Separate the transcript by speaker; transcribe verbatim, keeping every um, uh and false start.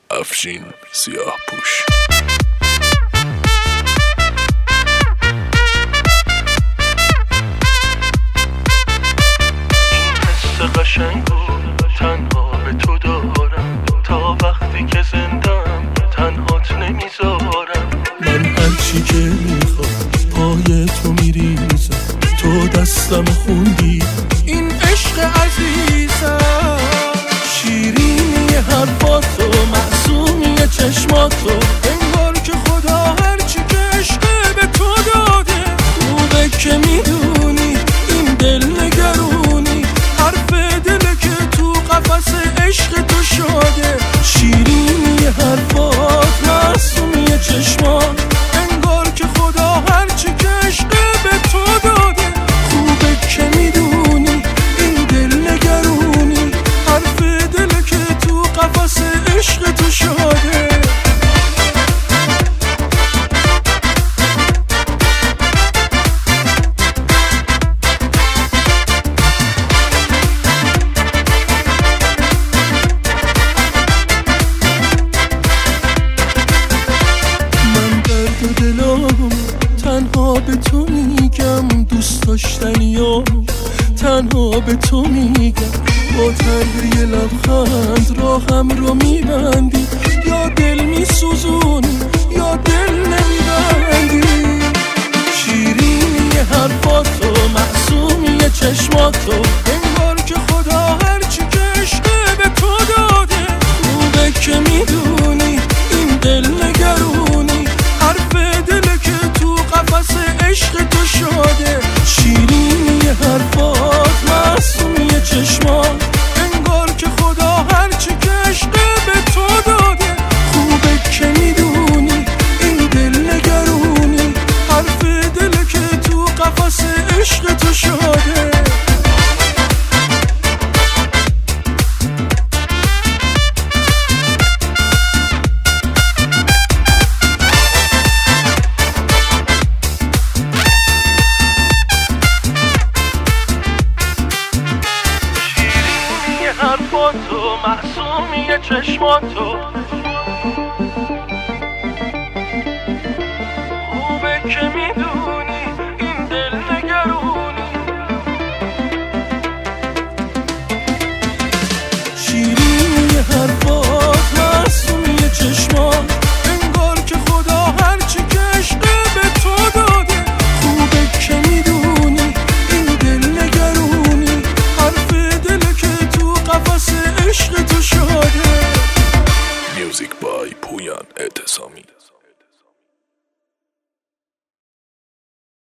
Speaker 1: افشین سیاه پوش.
Speaker 2: قشنگو تنها به تو دارم، تا وقتی که زندم تنهات نمیذارم.
Speaker 3: من هرچی که میخوام پای تو میریزم، تو دستم خوندی این عشق عزیزم. شیرینی حرفاتو، معصومی چشماتو، انگار که خدا هرچی که عشق به تو داده. خوبه که میدونی این دل نگرونی، قفس عشق تو شده. شیرینی حرفات، معصومی چشمات، انگار که خدا هرچی که عشق به تو داده. خوبه که میدونی این دل نگرونی، حرف دل که تو قفس عشق تو شده. تنها به تو میگم دوست داشتنیام، تنها به تو میگم. با طرح یه لبخند راهم رو میبندی، یا دل میسوزونی یا دل نمیبندی. شیرینی حرفاتو، معصومی چشماتو، انگار که خدا هرچی که عشق به تو داده. خوبه که میدونی این دل نگرونی، حرف دل که تو قفس عشق تو شده. شیرینی حرفات، معصومی چشمات، انگار که خدا هرچی که عشق به تو داده. خوبه که میدونی این دل نگرونی، حرف دل که تو قفس عشق تو شده.
Speaker 2: حرفاتو، معصومی چشماتو، خوبه که میدونی این دل نگرونی.
Speaker 3: شیرینی حرفات، معصومی چشمات، انگار که خدا هرچی که عشق به تو داده. خوبه که میدونی این دل نگرونی، حرف دل که تو قفس عشق تو شده.
Speaker 1: میوزیک بای پویان اعتصامی.